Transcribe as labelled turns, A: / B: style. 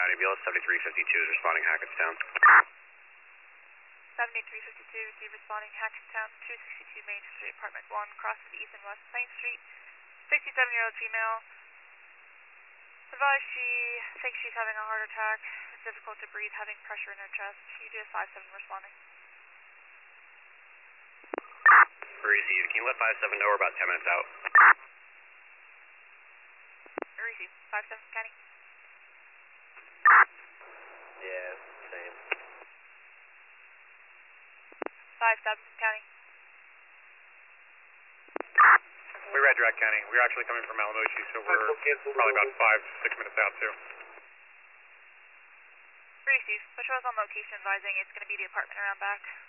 A: County, BLS 7352 is responding Hackettstown.
B: 7352, receive responding Hackettstown, 262 Main Street, apartment 1, crosses East and West Plain Street. 67-year-old female. Advise she thinks she's having a heart attack. It's difficult to breathe, having pressure in her chest. You do a 5-7 responding.
A: Receive. Can you let 5-7 know we're about 10 minutes out?
B: Receive. 5-7, County.
A: Yeah, same.
B: 5-7, County.
C: We read Direct County. We're actually coming from Malamushi, so we're probably about 5-6 minutes out too.
B: Receive. Patrol's on location advising it's going to be the apartment around back.